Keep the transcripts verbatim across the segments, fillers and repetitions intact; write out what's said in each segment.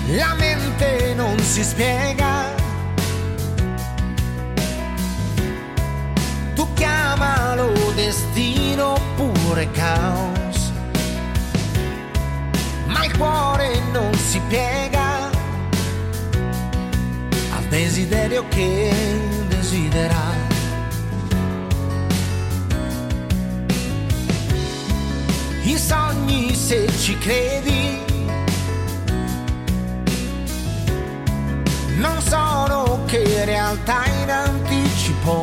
la mente non si spiega. Tu chiamalo destino oppure caos, ma il cuore non si piega al desiderio che desidera. I sogni, se ci credi, non sono che realtà in anticipo.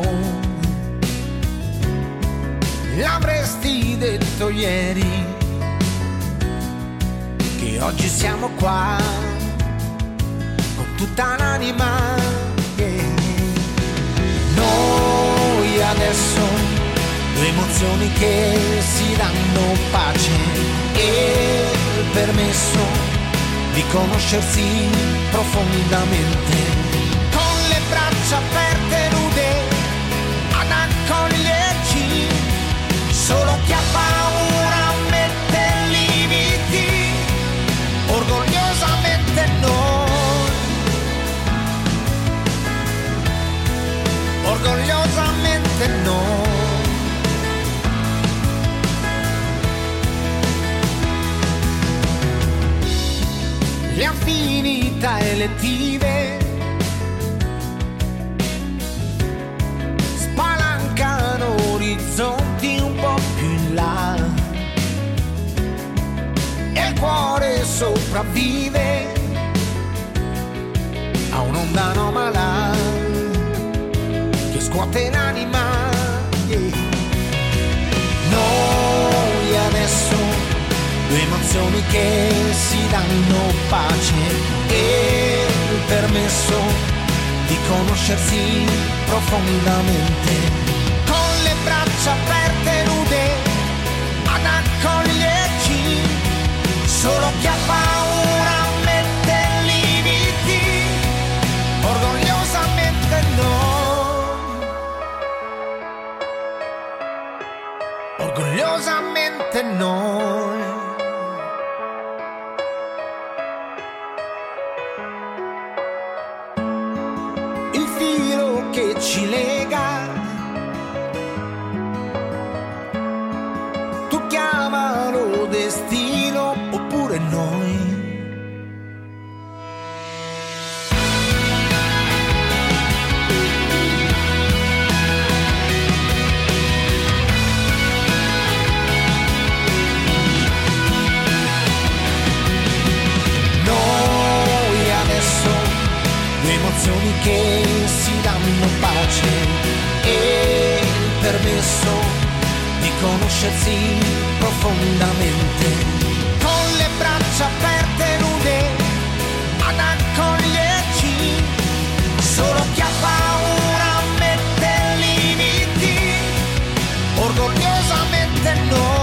L'avresti detto ieri che oggi siamo qua con tutta l'anima, yeah. Noi adesso due emozioni che si danno pace e il permesso di conoscersi profondamente, con le braccia aperte nude ad accoglierci. Solo chi ha paura mette limiti, orgogliosamente noi, orgogliosamente noi. Le affinità elettive spalancano orizzonti un po' più in là e il cuore sopravvive a un'onda anomala che scuote l'anima, yeah. Noi adesso due emozioni che si danno pace e il permesso di conoscersi profondamente, con le braccia aperte nude ad accoglierci. Solo chi ha paura mette limiti, orgogliosamente noi, orgogliosamente noi. Che ci lega, tu chiamalo destino oppure noi. Noi adesso due emozioni che si danno pace e il permesso di conoscersi profondamente, con le braccia aperte nude ad accoglierci. Solo chi ha paura mette limiti, orgogliosamente noi.